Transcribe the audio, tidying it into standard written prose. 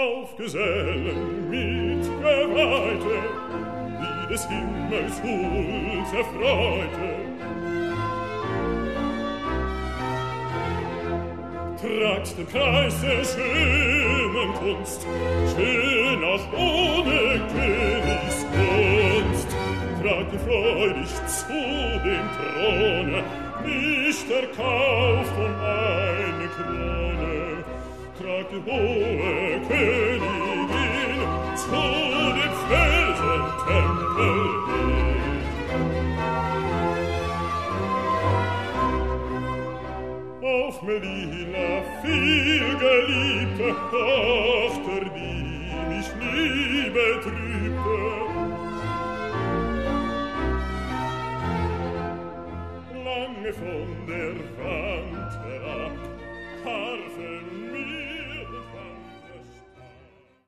auf Gesellen mit Geweihte, die des Himmels Huld erfreute. Tragt den Preis der schönen Kunst, schön auch ohne Königsgunst. Tragt ihn freudig zu dem Throne, nicht erkauft um eine Krone. Tragt die hohe Königin zu dem Felsentempel hin. Auf Melina, viel geliebte Tochter, die mich nie betrübte, lange von der Wand herab, Harfe mir